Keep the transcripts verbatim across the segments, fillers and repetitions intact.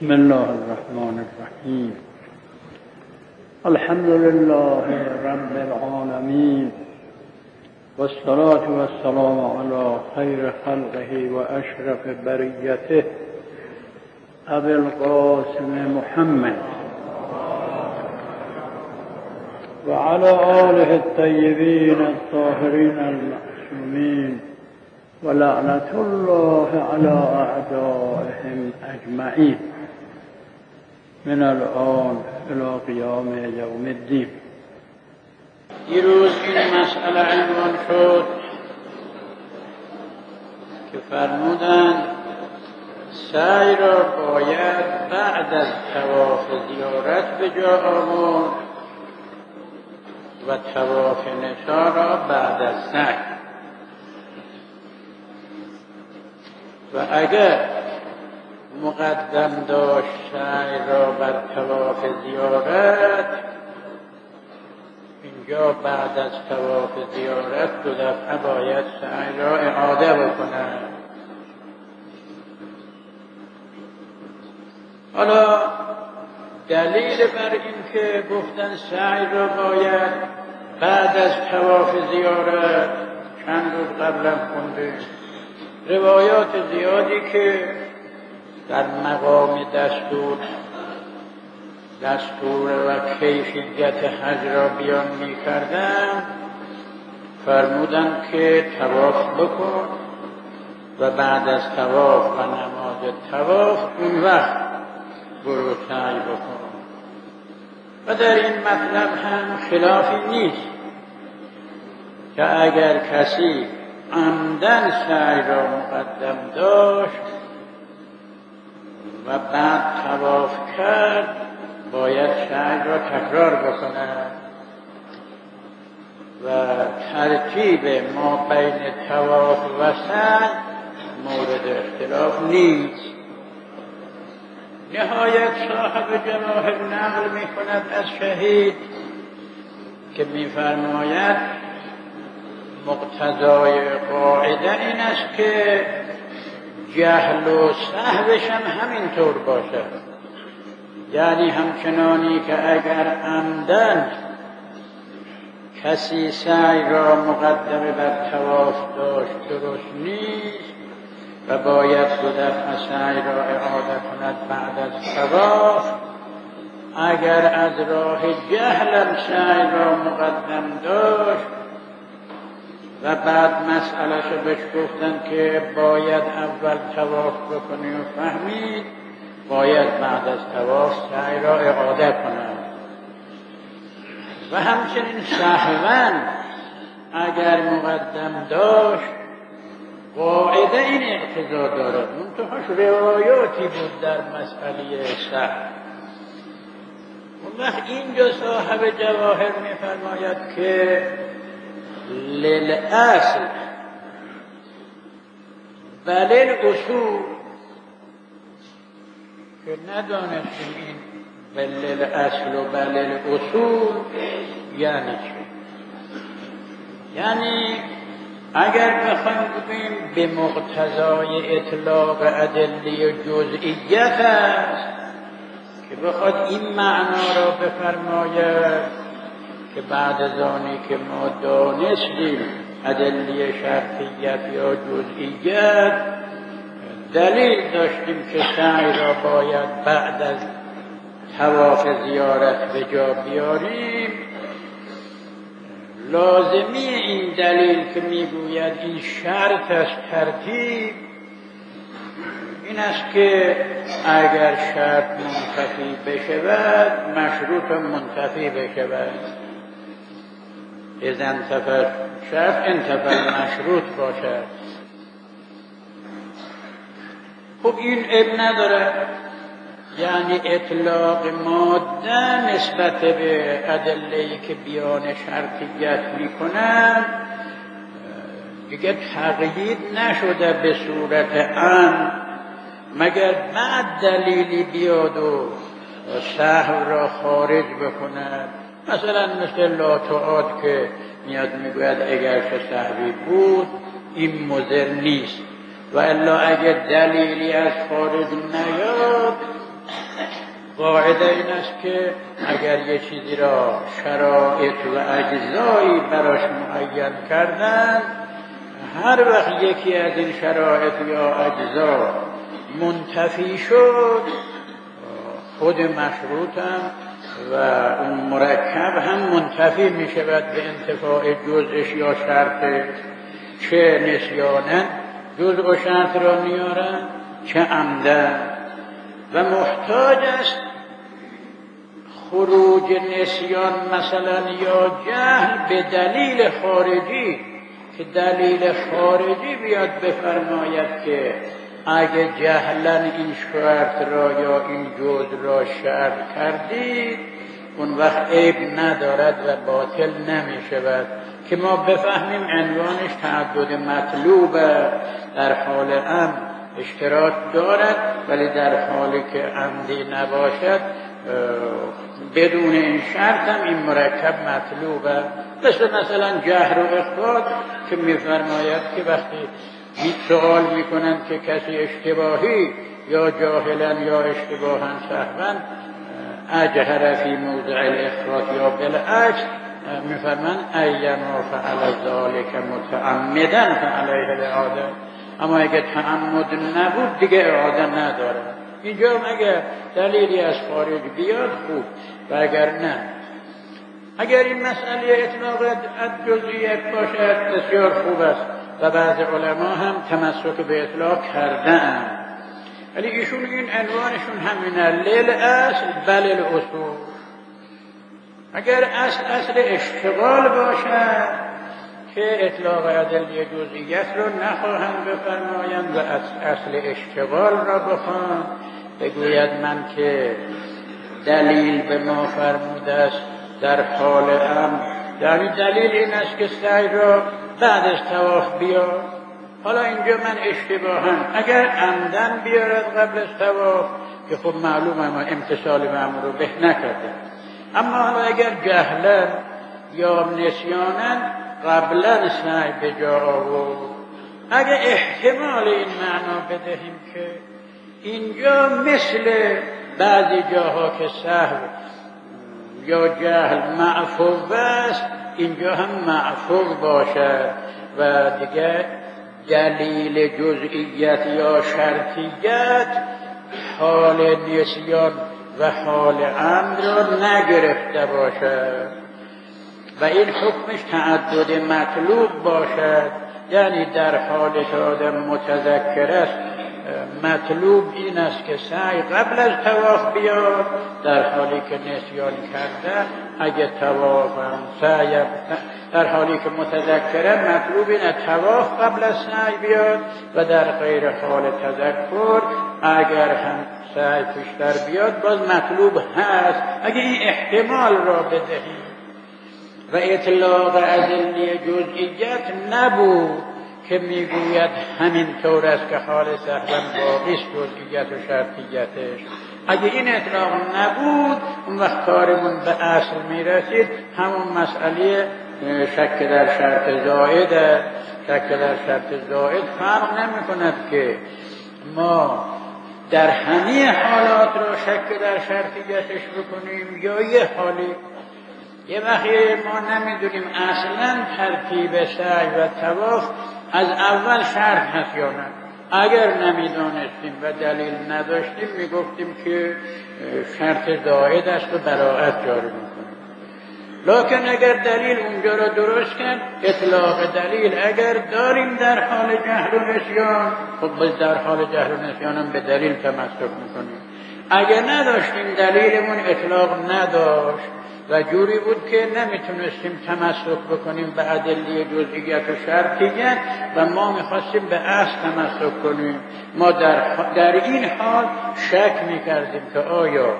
بسم الله الرحمن الرحیم. الحمد لله رب العالمین والصلاة والسلام علی خیر خلقه و اشرف بریته ابی القاسم محمد و علی آله الطیبین الطاهرین المعصومین و لعنت الله علی اعدائهم اجمعین من الان الى قیام یوم الدین. دیروز این مسئله عنوان شد که فرمودند سعی را باید بعد از طواف زیارت به جا آورد و طواف نسا را بعد از سعی، و اگر مقدم داشت سعی را بر طواف زیارت، اینجا بعد از طواف زیارت دو دفعه باید سعی را اعاده بکند. حالا دلیل بر این که گفتن سعی را باید بعد از طواف زیارت چند روز قبلا خونده، روایات زیادی که در مقام دستور دستور و کیفیت حج را بیان می کردن، فرمودن که طواف بکن و بعد از طواف و نماز طواف اون وقت برو سعی بکن. و در این مطلب هم خلافی نیست که اگر کسی عمدن سعی را مقدم داشت و بعد طواف کرد، باید سعی را تکرار بکند و ترتیب ما بین طواف و سعی مورد اختلاف نیست. نهایت صاحب جواهر نقل می کند از شهید که می فرماید مقتضای قاعده این است که جهل و سهوش هم همینطور باشد، یعنی همچنانی که اگر عمدن کسی سعی را مقدمه بر طواف داشت درست نیست و باید دو دفعه سعی را اعاده کند بعد از طواف. اگر از راه جهلم سعی را مقدم داشت و بعد مسئله‌شو بهش گفتن که باید اول طواف بکنی و فهمید، باید بعد از طواف سعی را اعاده کند. و همچنین سهواً اگر مقدم داشت، قاعده این اقتضا دارد، منتهاش روایاتی بود در مسئله سهو. اون وقت اینجا صاحب جواهر می‌فرماید که للأصل بل الاصول، که ندانستیم این بل الاصل و بل الاصول یعنی چه. یعنی اگر بخوایم بگیم به مقتضای اطلاق ادله جزئیت است که بخواد این معنا را بفرماید که بعد از آنی که ما دانستیم ادله شرطیت یا جزئیت، دلیل داشتیم که سعی را باید بعد از طواف زیارت به جا بیاریم، لازمی این دلیل که میگوید این شرط از ترتیب این است که اگر شرط منتفی بشود مشروط منتفی بشود. اذا انتفى شرط انتفى مشروط باشد. خب این اب نداره، یعنی اطلاق ماده نسبت به ادله‌ای که بیان شرطیت میکنن دیگه تقیید نشده به صورت ان، مگر بعد دلیلی بیاد و سهو را خارج بکند. مثلا مثل لا تعاد که میاد میگوید اگر چه سهوی بود این مضر نیست، و الا اگر دلیلی از خارج نیاد قاعده این است که اگر یه چیزی را شرایط و اجزایی براش معین کردن، هر وقت یکی از این شرایط یا اجزا منتفی شد، خود مشروطم و اون مرکب هم منتفی می شود به انتفاع جزءش یا شرطش. چه نسیانن جزء و شرط را میارن، چه عمدن، و محتاج است خروج نسیان مثلا یا جهل به دلیل خارجی، که دلیل خارجی بیاد بفرماید که اگه جهلا این شرط را یا این جزء را شرط کردید اون وقت عیب ندارد و باطل نمی شود، که ما بفهمیم عنوانش تعدد مطلوب در حال امر اشتراک دارد، ولی در حالی که عمدی نباشد بدون این شرط هم این مرکب مطلوبه. مثل مثلا جهر و اخفا که میفرماید که وقتی هیچ سوال میکنند که کسی اشتباهی یا جاهلا یا اشتباها سهوا اجهر فی موضع الاخراج یا بالعکس، میفرمان ایما فعل ذلک متعمدا فعلیه الاعاده. اما اگه تعمد نبود دیگه اعاده نداره. اینجا اگر دلیلی از خارج بیاد خوب، و اگر نه، اگر این مسئله اطلاق از جزئیات باشد بسیار خوب است و بعض علما هم تمسک به اطلاق کردن، ولی ایشون این عنوانشون همینه، لیل اصل بل الاصول. اگر اصل اصل اشتغال باشد که اطلاق ادله جزئیات رو نخواهند بفرمایند و اصل اشتغال را بخواهند، بگوید من که دلیل به ما فرموده است در حال امر، یعنی دلیل این است که سعی را بعد از طواف بیار. حالا اینجا من اشتباهم اگر عمدن بیارد قبل از طواف که خب معلومه ما امتثال مأمور رو به نکرده، اما حالا اگر جهلا یا نسیانا قبلا سعی به جا آورد، اگر احتمال این معنا بدهیم که اینجا مثل بعضی جاها که سهو یا جهل معفو است، اینجا هم معفو باشد و دیگه دلیل جزئیت یا شرطیت حال نسیان و حال امر را نگرفته باشد و این حکمش تعدد مطلوب باشد. یعنی در حال که آدم متذکر است مطلوب این است که سعی قبل از طواف بیاد، در حالی که نسیان کرده اگه طواف هم سعی در حالی که متذکره مطلوب اینه طواف قبل از سعی بیاد و در غیر حال تذکر اگر هم سعی پیشتر بیاد باز مطلوب هست. اگه این احتمال را بدهیم و اطلاق ادله جزئیت نبود که میگوید همین طور است که حال سهوا باقی است جزئیت و شرطیتش، اگه این اطلاق نبود اون وقت کارمون به اصل میرسید، همون مسئله شک در شرط زائد شک در شرط زائد فرق نمی کند که ما در همه حالات را شک در شرطیتش بکنیم یا یه حالی. یه وقتی ما نمیدونیم اصلا ترتیب سعی و طواف از اول شرط هست یا نه. اگر نمیدانستیم و دلیل نداشتیم میگفتیم که شرط زائد است و براءت جاری میکنیم. لکن اگر دلیل اونجا را درست کرد، اطلاق دلیل اگر داریم در حال جهل و نسیان، خب در حال جهل و نسیان هم به دلیل تمسک میکنیم. اگر نداشتیم دلیلمون اطلاق نداشت و جوری بود که نمیتونستیم تمسک بکنیم به ادله جزئیت و شرطیت و ما میخواستیم به اصل تمسک کنیم، ما در, در این حال شک میکردیم که آیا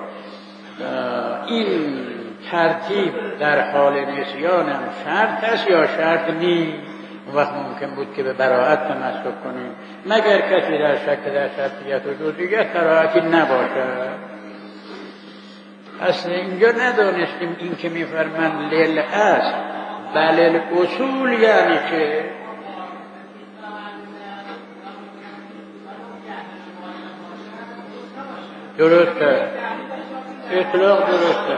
این ترتیب در حال نسیان هم شرط است یا شرط نیست. اون وقت ممکن بود که به براءت تمسک کنیم، مگر کسی در شک در شرطیت و جزئیت براءتی نباشد. اصلا اینجا ندانستیم این که میفرمان لیل است بل الاصول یعنی که درسته اطلاق درسته.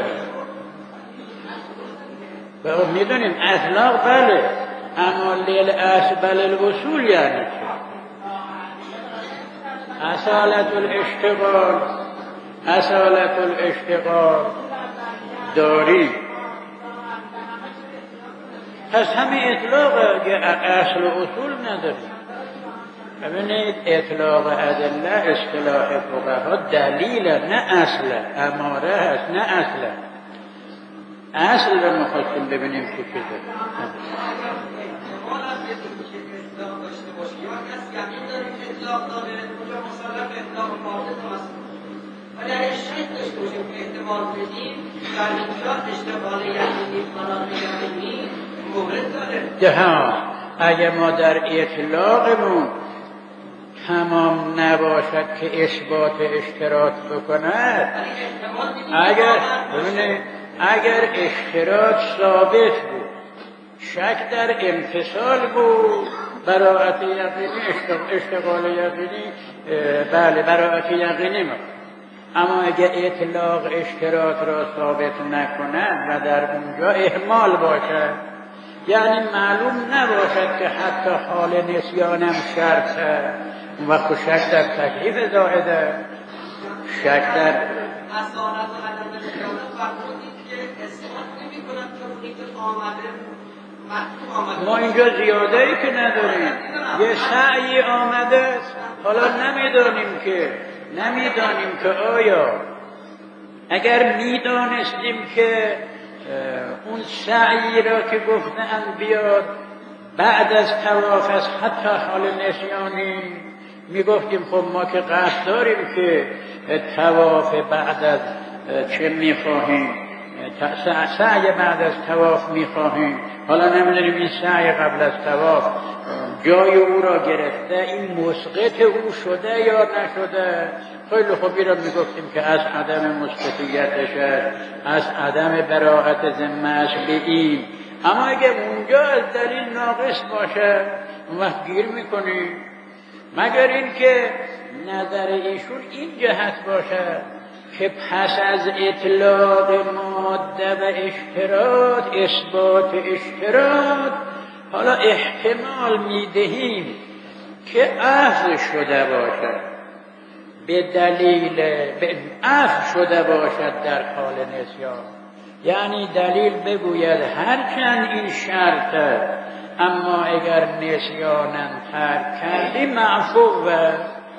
و میدونیم اطلاق بله، اما لیل اصبل الوصول یعنی چه؟ اصالت الاشتغال، اصالت الاشتغال داری، پس همه اطلاق اصل و اصول نداری. ببینید اطلاق ادله اصطلاح فقها دلیل نه اصل، اماره هست نه اصل. اصل رو میخواستیم ببینیم که چیزه. ولی اگر شک داشته باشیم که احتمال بدیم در اینجا اشتغال یقینی فراغ یقینی مورد داره. ها اگر ما در اطلاقمون تمام نباشد که اثبات اشتراط بکند، اگر ببینید اگر اشتراط ثابت بود، شک در امتصال بود، براءت یقینی اشتغال یقینی بله براءت یقینی ما. اما اگر اطلاق اشتراط را ثابت نکند و در اونجا اهمال باشد، یعنی معلوم نباشد که حتی حال نسیانم شرطه، اون وقت شک در تکلیف زائده، شک در اصالت و عدم اصالت فرمودید که اثبات نمی کنند که اونی که آمده مکتوب آمده. ما اینجا زیاده ای که نداریم، یه سعی آمده، حالا نمیدانیم که نمیدانیم که آیا اگر میدانستیم که اون سعی را که گفتند بیاد بعد از طواف است حتی حال نسیانی، میگفتیم خب ما که قصد داریم که طواف بعد از چه میخواهیم، سعی بعد از طواف میخواهیم، حالا نمیدونیم این سعی قبل از طواف جای او را گرفته، این مسقط او شده یا نشده. خیلی خوبی را میگفتیم که از عدم مسقطیتش از عدم براءت ذمه‌اش به این. اما اگه اونجا از دلیل ناقص باشه اون وقت گیر میکنیم، مگر اینکه نظر ایشون این جهت باشه که پس از اطلاق ماده و اشتراط، اثبات اشتراط، حالا احتمال میدهیم که عفو شده باشد به دلیل عفو شده باشد در حال نسیان. یعنی دلیل بگوید هرچند این شرطه اما اگر نسیانم ترک کردی معفوه. اصل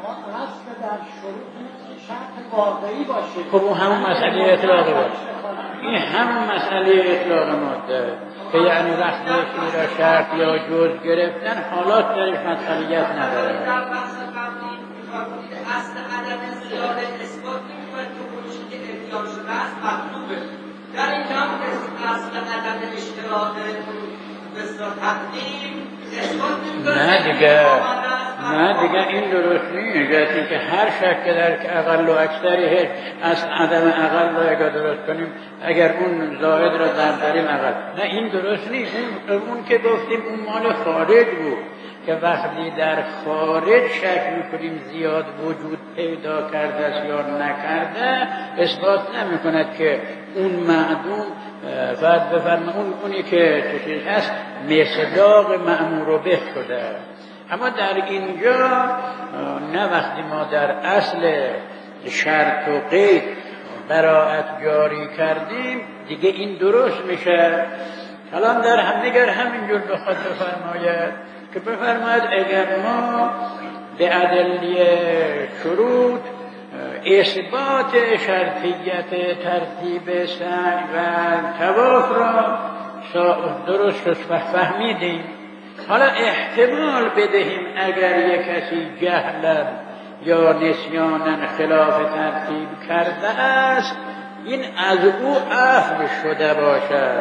در شروط شرط واقعی باشه. خب اون همون مسئله اطلاق باشه، این همون مسئله اطلاق ماده که یعنی وقتی یکی را شرط یا جز گرفتن حالات درش مسئولیت نداره. در بحث قبلی می‌فرمودید اصل عدم زیاده اثبات نمی‌کنه که اون چیزی که ادعا شده است مطلوبه. در اینجا هم اصل عدم اشتراط بسیار تقدیم اثبات نمی‌کنه. نه دیگه نه دیگه این درست نیست. جاتی که هر شک در اقل و اکثری هست از عدم اقل را اگر درست کنیم، اگر اون زائد را در داریم اقل، نه این درست نیست. اون, اون که گفتیم اون مال خارج بود که وقتی در خارج شک میکنیم زیاد وجود پیدا کرده است یا نکرده، اثبات نمی کند که اون معدوم بعد بفرما اون اونی که چیز هست مصداق مأمور به شده. اما در اینجا نه، وقتی ما در اصل شرط و قید براءت جاری کردیم دیگه این درست میشه. الان در هم دیگر همینجور بخواد بفرماید که بفرماید اگر ما به ادله شروط اثبات شرطیت ترتیب سعی و طواف را درست فهمیدیم، حالا احتمال بدهیم اگر یک کسی جهلا یا نسیانا خلاف ترتیب کرده است این از او عفو شده باشد،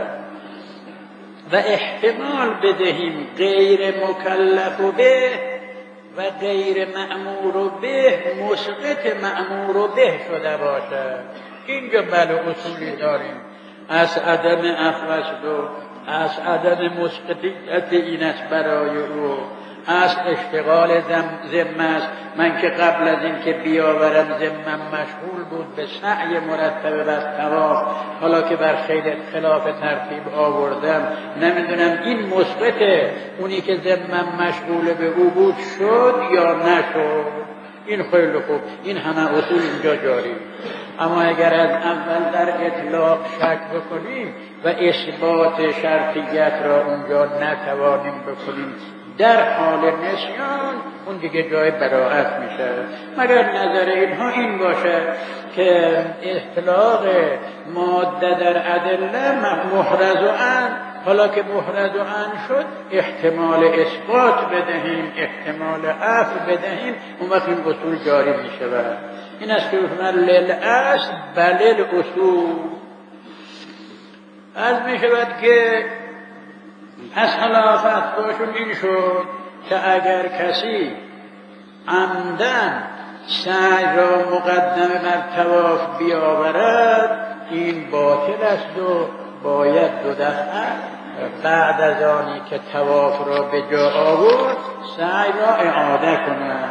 و احتمال بدهیم غیر مکلف به و غیر مأمور به مسقط مأمور به شده باشد. اینجا بله اصولی داریم، از عدم عفو است و از عدم مسقطیت این است برای او، اصل اشتغال ذمه است. من که قبل از این که بیاورم ذمم مشغول بود به سعی مرتب بر طواف، حالا که بر خلاف ترتیب آوردم نمیدونم این مثبته اونی که ذمم مشغول به او بود شد یا نشد. این خیلی خوب، این همه اصول اینجا جاری. اما اگر از اول در اطلاق شک بکنیم و اثبات شرطیت را اونجا نتوانیم بکنیم در حال نسیان، اون دیگه جای براءت میشه. مگر نظر اینها این باشه که اطلاق ماده در ادله محرز و عن، حالا که محرز و عن شد احتمال اثبات بدهیم، احتمال عفو بدهیم، اون وقت این اصول جاری میشه. این است که فرمان للأصل بل الاصول. از می شود که پس حالا فتواشون این شد که اگر کسی عمدن سعی را مقدم بر طواف بیاورد این باطل است و باید دو دفعه بعد از آنی که طواف را به جا آورد سعی را اعاده کند.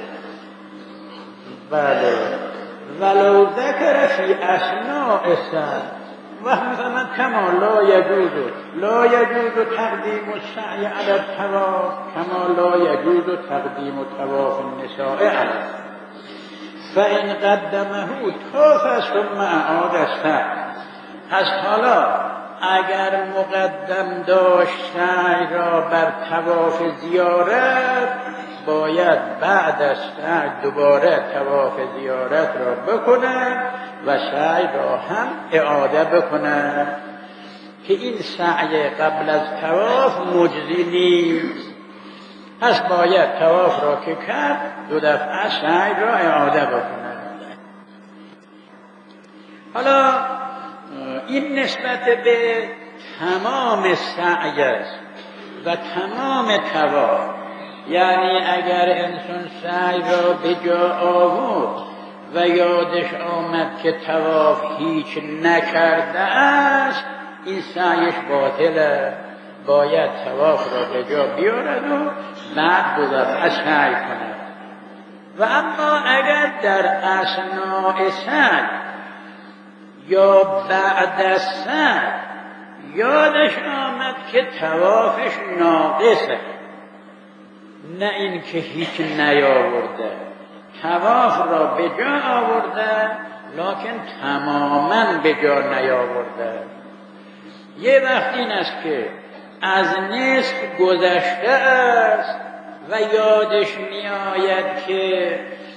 بله، ولو ذکر فی اثناء السعی وهم کما لا یجوز لا یجوز تقدیم السعی علی الطواف کما لا یجوز تقدیم طواف النساء علیه فان قدمه طاف ثم اعاد السعی. پس حالا اگر مقدم داشت سعی را بر طواف زیارت باید بعد از سعی دوباره طواف زیارت را بکنه و سعی را هم اعاده بکنه که این سعی قبل از طواف مجزی نیست. پس باید طواف را که کرد دو دفعه سعی را اعاده بکنه. حالا این نسبت به تمام سعی است و تمام طواف، یعنی اگر انسان سعی را به جا آورد و یادش آمد که طواف هیچ نکرده است این سعیش باطله، باید طواف را به جا بیارد و بعد دو دفعه سعی کند. و اما اگر در اثناء سعی یا بعد از سعی یادش آمد که طوافش ناقصه، نه این که هیچ نیاورده، طواف را به جا آورده لکن تماما به جا نیاورده. یه وقت این است که از نصف گذشته است و یادش می آید که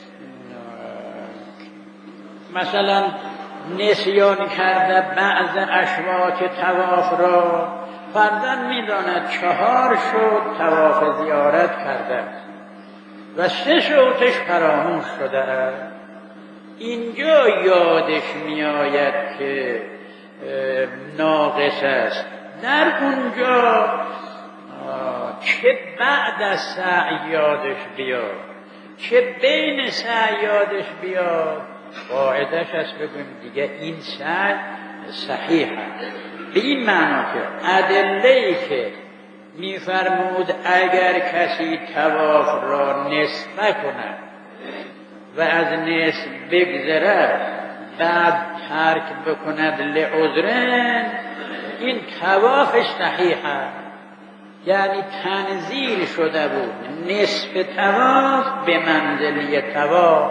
مثلا نسیان کرده بعض اشواط طواف را، فرضاً می داند چهار شد طواف زیارت کرده و سه شوطش فراموش شده است. اینجا یادش می آید که ناقص است. در اونجا چه بعد از سعی یادش بیاد چه بین سعی یادش بیاد، قاعدش است بگویم دیگه این سعی صحیح است. به این معنا که ادله‌ای که می‌فرمود اگر کسی طواف را نصف کند و از نصف بگذرد بعد ترک بکند لعذرن، این طوافش صحیح است، یعنی تنزیل شده بود نصف طواف به منزله طواف.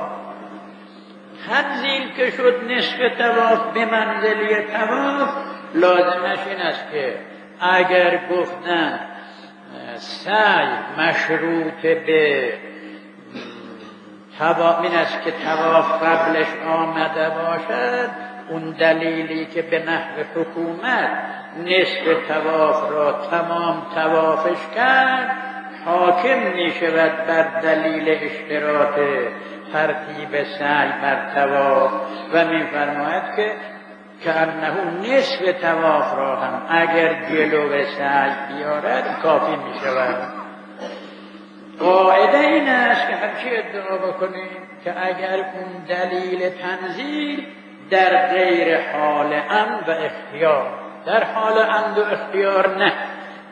تنزیل که شد نصف طواف به منزله طواف، لازمش این است که اگر گفتن سعی مشروط به طواف این است که طواف قبلش آمده باشد، اون دلیلی که به نحو حکومت نصف طواف را تمام طوافش کرد حاکم می شود بر دلیل اشتراط ترتیب سعی بر طواف و می فرماید که که انه نصف طواف را هم اگر جلو سعی بیارد کافی می شود. قاعده این است که هرچی ادعا بکنیم که اگر اون دلیل تنزیل در غیر حال امن و اختیار، در حال امن و اختیار نه،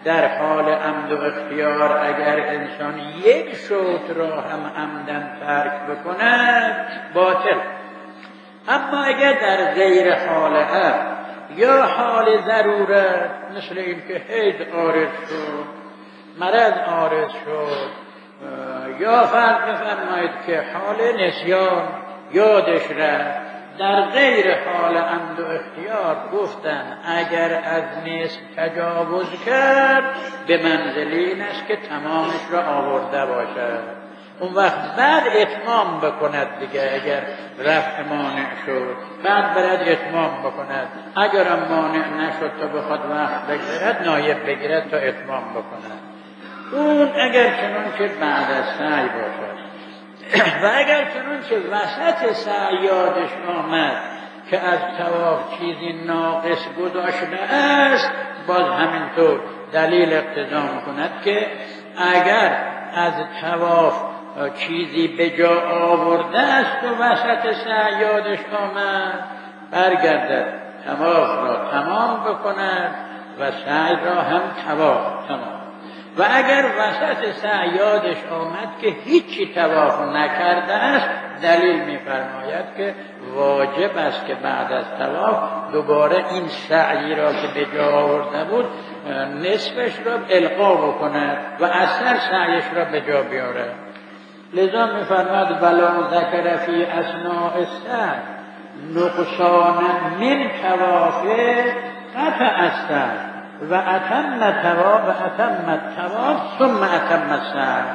در حال عمد و اختیار اگر انسان یک شوط را هم عمدن ترک بکند باطل. اما اگر در غیر حال عمد یا حال ضرورت، مثل این که حیض عارض شد، مرض عارض شد، یا فرض بفرمایید که حال نسیان یادش رفت، در غیر حال عمد و اختیار گفتن اگر از نصف تجاوز کرد به منزله این است که تمامش را آورده باشد. اون وقت بعد اتمام بکند دیگه. اگر رفع مانع شد بعد برد اتمام بکند، اگرم مانع نشد تا بخواد وقت بگذرد نایب بگیرد تا اتمام بکند. اون اگر چنانچه بعد از سعی باشد. و اگر چنانچه وسط سعی یادش آمد که از طواف چیزی ناقص گذاشته است، باز همینطور دلیل اقتضا می‌کند که اگر از طواف چیزی به جا آورده است و وسط سعی یادش آمد، برگردد طواف را تمام بکند و سعی را هم طواف تمام. و اگر وسط سعی یادش آمد که هیچی طواف نکرده است، دلیل می‌فرماید که واجب است که بعد از طواف دوباره این سعی را که به جا آورده بود نصفش را القا بکند و اثر سعیش را به جا بیارد. لذا می‌فرماید ولا ذکر فی اثناء السعی نقصان من طوافه قطع السعی و اتم طواف و اتم الطواف ثم اتم السعی.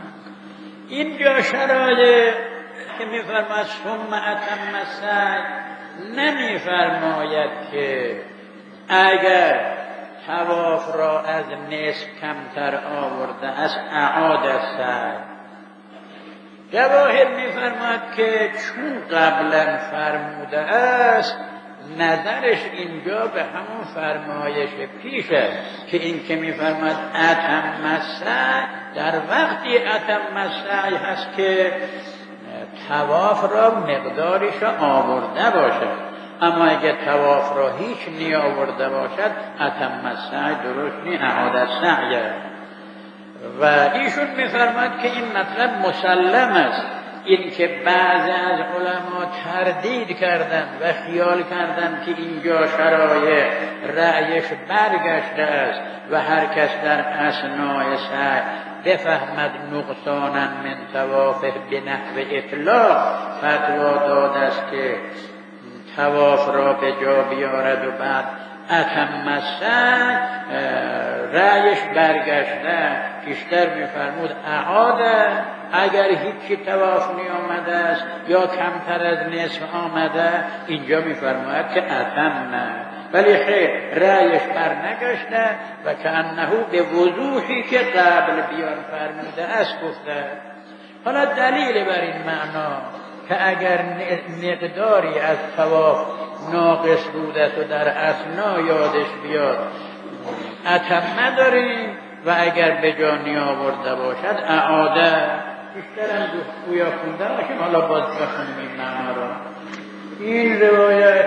اینجا شرایط که می‌فرماید ثم اتم السعی نمی‌فرماید که اگر طواف را از نصف کمتر آورده است اعاد السعی. جواهر می‌فرماید که چون قبلا فرموده است نظرش اینجا به همون فرمایش پیش است که این که می‌فرماید اتم السعی در وقتی اتم السعی هست که طواف را مقدارش را آورده باشد. اما اگر طواف را هیچ نی آورده باشد اتم السعی درست نی، اعاد السعی. و ایشون می‌فرماید که این مطلب مسلم است. این که بعضی از علما تردید کردند و خیال کردند که اینجا شرایط رأیش برگشته است و هر کس در اثناء سعی بفهمد نقصانا من طوافه به نحو اطلاق فتوا داده است که طواف را به جا بیارد و بعد اتم السعی رأیش برگشته. بیشتر می‌فرمود اعاده اگر هیچی طواف نیامده است یا کمتر از نصف آمده، اینجا می‌فرماید که اتم نه. ولی خیر رأیش برنگشته و کأنه به وضوحی که قبل بیان فرموده است گفته. حالا دلیل بر این معنا که اگر مقداری از طواف ناقص بوده و در اثنا یادش بیاد اتم نداریم و اگر به جا نیاورده باشد اعاده. بیشتر هم گویا خونده باشیم. حالا باز بخونیم این معنا را. این روایت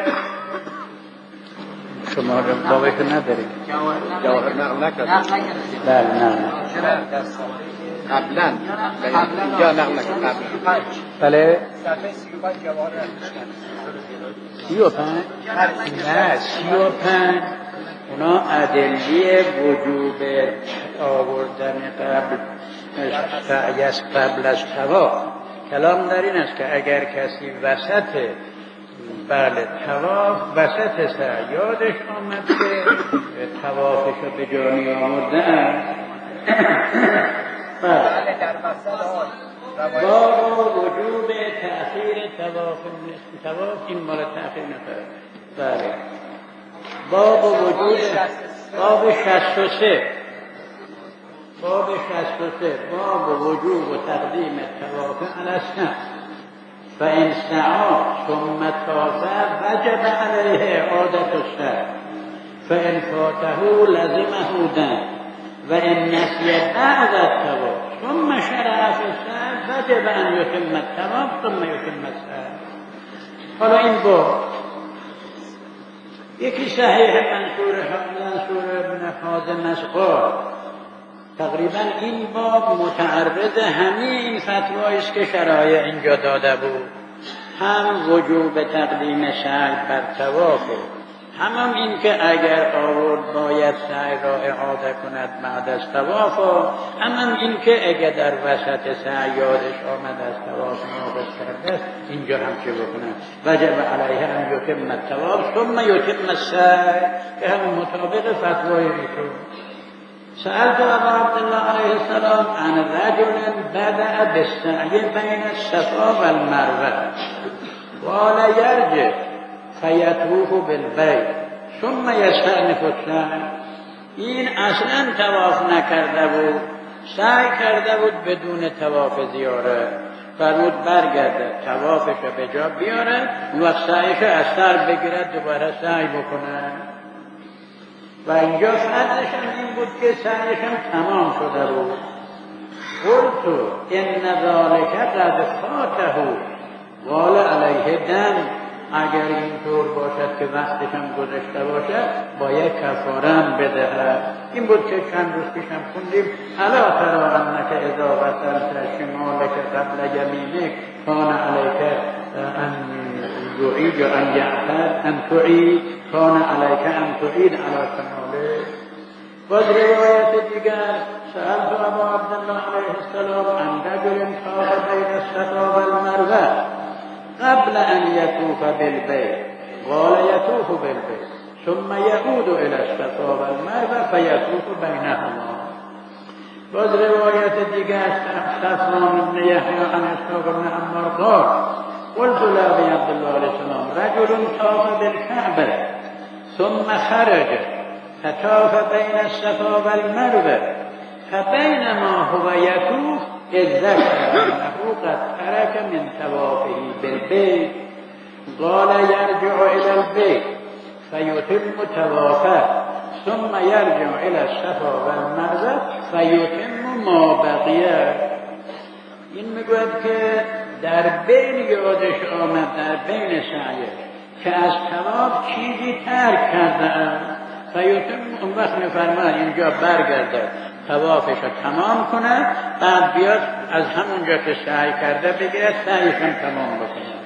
شما رو باقیشو نداریم. جواهر نقل نکرد. بله نه قبلا یا نقل نکرد. بله صفحه سی و پنج جواهر سی و پنج نه سی و پنج اونا ادله وجوب آوردن قبل سعی است قبل از طواف. کلام در این است که اگر کسی وسط بله طواف وسط سعی یادش آمد که طوافش رو به جا نیاورده است بله در وسط باب وجوب تأخیر طواف نصف طواف. این مال تأخیر نکرد. بله باب وجوب باب شصت و سه باب شصت و سه باب وجوب و تقدیم طواف علی السعی فإن سعی ثم طاف وجب علیه اعادة السعی فإن فاته لزمه دم و ان نسی بعد الطواف ثم شرع فی السعی وجب ان یتم الطواف ثم یتم السعی. حالا این باب یکی صحیح منصور منصور ابن حازم از قال. تقریبا این باب متعرض همین فتوایی است که شرایع اینجا داده بود، هم وجوب تقدیم سعی بر طواف، هم این که اگر آورد باید سعی را اعاده کند بعد از طواف، هم این که اگر در وسط سعی یادش آمد از طواف ناقص کرده اینجا هم چه بکنه، وجب علیه ان یتم الطواف ثم یتم السعی، که هم مطابق فتوای ایشون. سألت ابا عبدالله علیه السلام عن رجل بدأ بالسعی بین الصفا والمروه قال یرجع فیطوف بالبیت ثم یستأنف السعی. این اصلا طواف نکرده بود، سعی کرده بود بدون طواف زیارت، فرمود برگرده طوافش رو به جا بیاره و سعیش رو از سر بگیرد دوباره سعی بکنه. و اینجا فرضش این بود که سعیش هم تمام شده بود. قلت ان ذلک قد فاته قال علیه دم. اگر اینطور باشد که وقتش هم گذشته باشد باید کفاره هم بدهد. این بود که چند روز پیشم خوندیم الا تری انک اذا غسلت شمالک قبل یمینک کان علیک ان یعید یا ان یعتد ان تعید کان علیک ان تعید علی شمالک. باز روایت دیگر سألت ابا عبدالله علیه السلام عن رجل طاف بین الصفا والمروه قبل ان یطوف بالبیت قال یطوف بالبیت ثم یعود الى الصفا والمروه فیطوف بینهما. باز روایت دیگر صفوان بن یحیی عن اسحاق بن عمار قال قلت لابی عبدالله علیه السلام رجل طاف بالکعبه ثم خرج فطاف بین الصفا والمروه فبینما هو یطوف اذ ذکر انه قد ترک من طوافه بالبیت قال یرجع الى البیت فیتم طوافه ثم یرجع الى الصفا والمروه فیتم ما بقیه. این میگوید که در بین یادش آمد در بین سعیه که از طواف چیزی ترک کرده است، فیتم اون وقت میفرماید اینجا برگرده طوافش رو تمام کنه، بعد بیاد از همونجا که سعی کرده بگیرد سعیش هم تمام بکنه.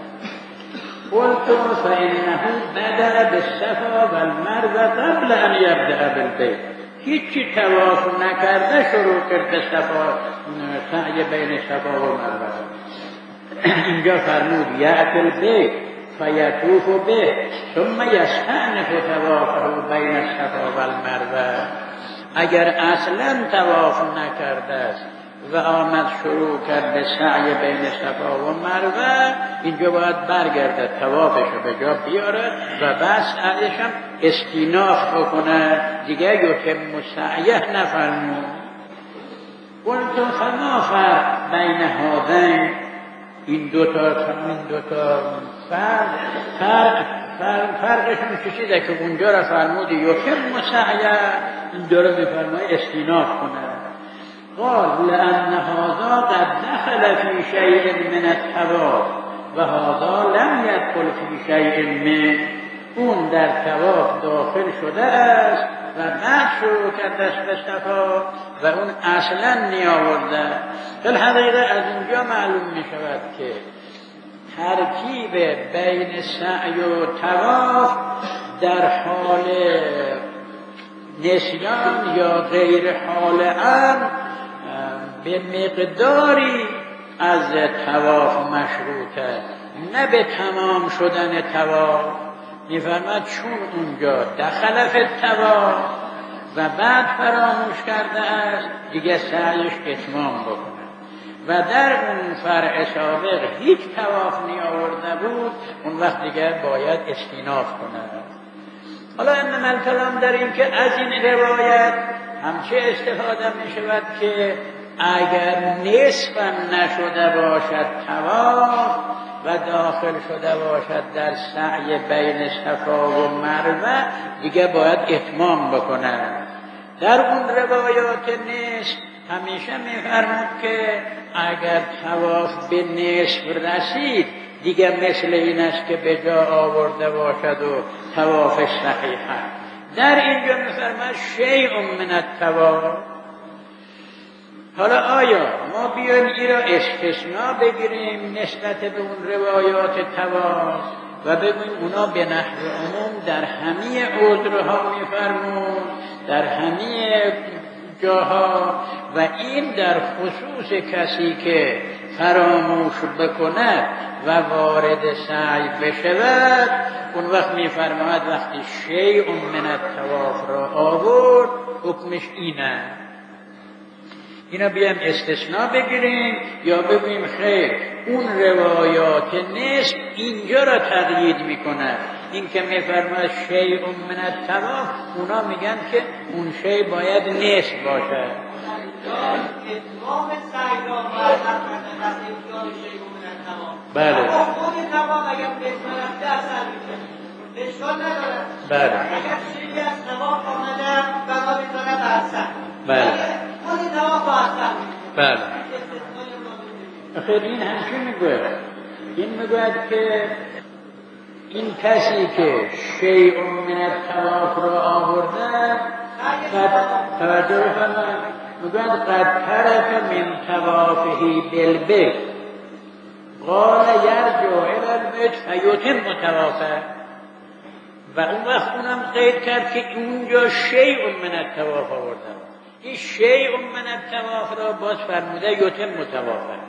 قلت فإنه بدأ بالصفا والمروه قبل ان یبدأ بالبیت. هیچی طواف نکرده شروع کرده صفا سعی بین صفا و مروه. اینجا فرمود یأتی البیت فیطوف به ثم یستأنف طوافه بین الصفا والمروه. اگر اصلا طواف نکرده است و آمد شروع کرد به سعی بین صفا و مروه، اینجا باید برگرده طوافش رو به جا بیاره و بعد سعیش هم استیناف بکنه، دیگه یتم سعیه نفرمود. قلت فما فرق بین هذین، این دوتا این دوتا فرق فرق فرق فرقشون چیزه که اونجا را فرمودی یتم سعیه، این دو را میفرماید استیناف کنه. قال لأن هذا قد دخل في شيء من الطواف و هذا لم يدخل في شيء من. اون در طواف داخل شده است و بعد شروع کرده است به صفا و اون اصلا نیاورده. در حقیقت از اینجا معلوم می شود که ترکیب بین سعی و طواف در حال نسیان یا غیر حال امر به مقداری از طواف مشروطه، نه به تمام شدن طواف. می‌فرماید چون اونجا دخل فی الطواف و بعد فراموش کرده است دیگه سعیش اتمام بکنه و در اون فرع سابق هیچ طواف نیاورده بود، اون وقت دیگه باید استیناف کنه. حالا انما الکلام در این که از این روایت همچه استفاده می شود که اگر نصفم نشده باشد طواف و داخل شده باشد در سعی بین صفا و مروه دیگه باید اتمام بکنه. در اون روایات نصف همیشه می‌فرمود که اگر طواف به نصف رسید دیگه مثل این است که به جا آورده باشد و طوافش صحیح است. در اینجا میفرماید شیء من الطواف. حالا آیا ما بیایم این را استثناء بگیریم نسبت به اون روایات طواف و بگوییم اونا به نحو عموم در همه عذرها میفرمون، در همه جاها، و این در خصوص کسی که فراموش بکند و وارد سعی بشود، اون وقت میفرماید وقتی شیء من الطواف را آورد حکمش اینه. اینا بیام استثناء بگیریم یا بگوییم خیر اون روایات نصف اینجا را تقیید میکنه. این که میفرماید شیء من الطواف، اونا میگن که اون شیء باید نصف باشه. اتمام سعی را برحق کردن از اتیان شیء من الطواف. بله. اما خود طواف اگر نصف رفته اثر میکنه، اشکال نداره. بله. اگر شیعی از طواف آمده بنا میکنه به اثر. بله. خود طواف با اثر میکنه. بله. خیر این همچه میگوید، این میگوید که این کسی که شیء من الطواف را آورده قد توجه بفرمایید، میگوید قد طرف من طوافه بالبیت قال یرجع الی البیت فیتم طوافه، و اون وقت اونم قید کرد که اونجا شیء من الطواف آورده. این شیء من الطواف را باز فرموده یتم طوافه.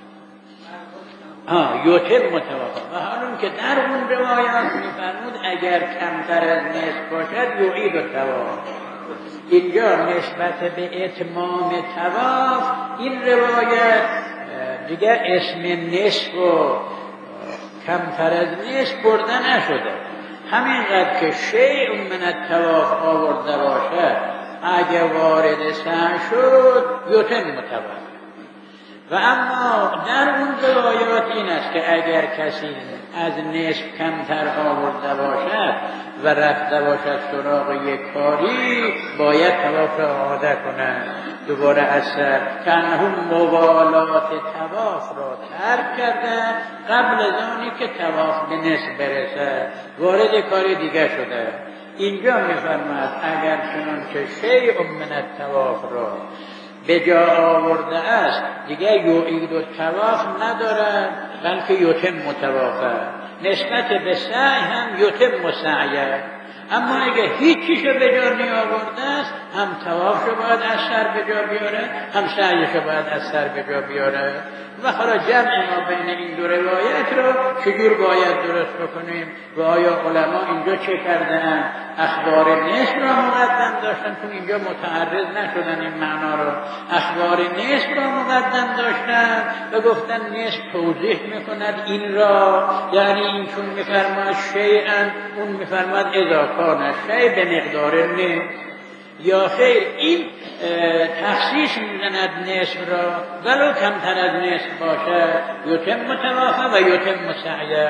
ها یتم متوافق. و حالا که در اون روایات میفرمود اگر کمتر از نصف باشد یعید الطواف. اینجا نسبت به اتمام طواف این روایت دیگه اسم نصف و کمتر از نصف برده نشده. همینقدر که شیء من الطواف آورده باشه اگر وارد سعی شد یتم متوافق. و اما در اون روایات این است که اگر کسی از نصف کمتر آورده باشد و رفته باشد سراغ یک کاری باید طواف را اعاده کند دوباره اثر کنهم موالات طواف را ترک کرده قبل از آنی که طواف به نصف برسد وارد کاری دیگه شده. اینجا میفرماید اگر چنانچه شیء من الطواف را به جا آورده است دیگه یعید الطواف ندارد بلکه یتم متوافه. نسبت به سعی هم یتم سعیه. اما اگه هیچیشو به جا می آورده است هم طوافشو باید از سر به جا بیاره هم سعیشو باید از سر به جا بیاره. و حالا جمع ما بین این دو روایت رو چجور باید درست بکنیم و آیا علما اینجا چه کردن؟ اخبار نصف را مقدم داشتن چون اینجا متعرض نشدن این معنا رو. اخبار نصف را مقدم داشتن و گفتن نصف توضیح میکند این را، یعنی این چون میفرماید شیئا اون میفرماید اذا کان شیء به مقدار نصف، یا خیر این تخصیص میزند نصف را ولو کمتر از نصف باشه یتم متوافه و یتم سعیه.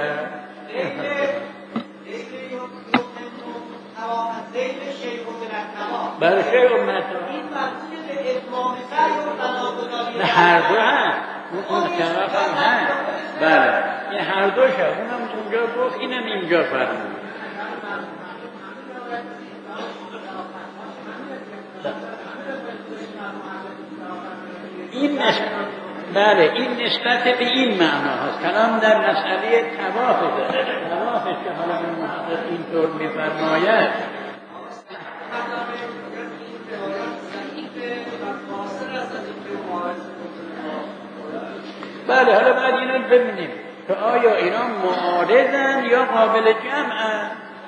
بله شیء من الطواف این مربوط به اتمام سعی و بناگذاری نه هر دو هست. اون طواف هم هست. بله این هر دوشه. اونم اونجا گفت اینم اینجا فرمود. این نسبت بله این نسبت به این معنا هست. کلام در مسئله طواف داره. طوافش که حالا این محقق اینطور می‌فرماید بله حالا باید اینا ببینیم که آیا اینا معارضن یا قابل جمعن.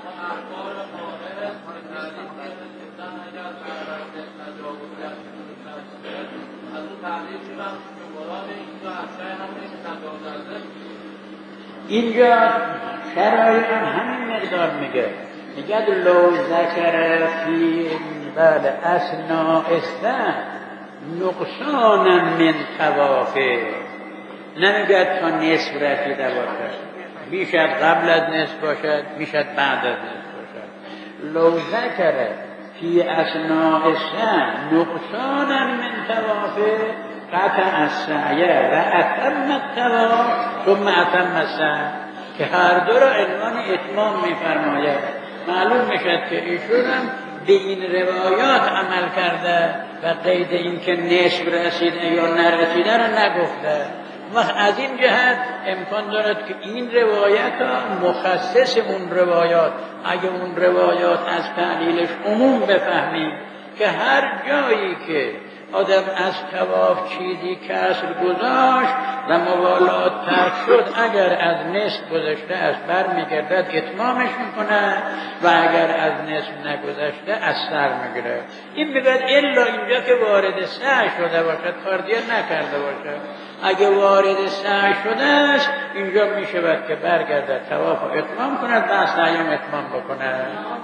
اینجا شرایط همین مقدار میگه میگه لو ذکر فی بله اثناء السعی نقصانا من طوافه، نمیگه تا نصف رسیده باشد، میشد قبل از نصف باشد میشد بعد از نصف باشد. لو ذکر فی اثناء السعی نقصانا من طوافه قطع السعی و اتم الطواف ثم اتم السعی، که هر دو را عنوان اتمام میفرماید. معلوم میشد که ایشون هم به این روایات عمل کرده و قید این که نصف رسیده یا نرسیده رو نگفته. و از این جهت امکان دارد که این روایت ها مخصص اون روایات، اگه اون روایات از تعلیلش عموم بفهمیم که هر جایی که آدم از طواف چیزی کسر گذاشت و موالات ترک شد، اگر از نصف گذشته از بر میگردد اتمامش میکنه و اگر از نصف نگذشته از سر میگیره. این میگه الا اینجا که وارد سعی شده باشد، کار دیگر نکرده باشد. اگه وارد سعی شده است اینجا میشود که برگردد طواف و اتمام کند و سعیم اتمام بکنه.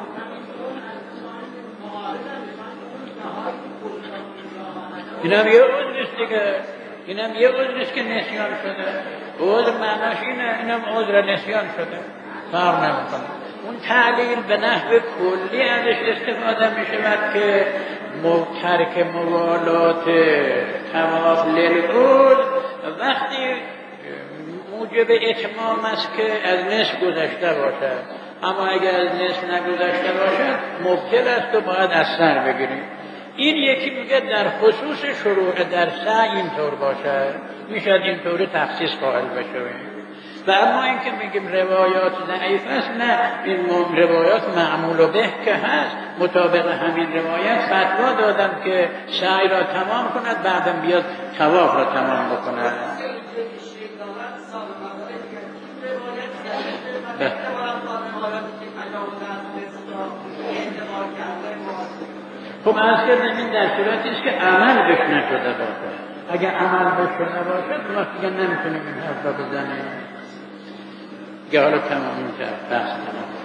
اینم یه عذرست دیگه، اینم یه عذرست که نسیان شده. عذر معناش اینه، اینم عذر نسیان شده، فرق نمیکنه. اون تعلیل به نحو کلی ازش استفاده میشود که ترک موالات طواف للعذر وقتی موجب اتمام است که از نصف گذشته باشد، اما اگر از نصف نگذشته باشد مبطل است و باید از سر بگیریم. این یکی میگه در خصوص شروع در سعی اینطور باشه، میشد اینطوری تخصیص قائل بشویم. و اما اینکه میگیم روایات ضعیف است، نه، این روایات معمول به که هست، مطابق همین روایت فتوا دادم که سعی را تمام کند بعدم بیاد طواف را تمام بکند. خب از کردن این در صورتی است که عمل بهش نشده باشه. اگر عمل بهش شده باشه تو وقت دیگه نمیتونیم این حرف را بزنیم. دیگه حالا تمام این بحث تمام.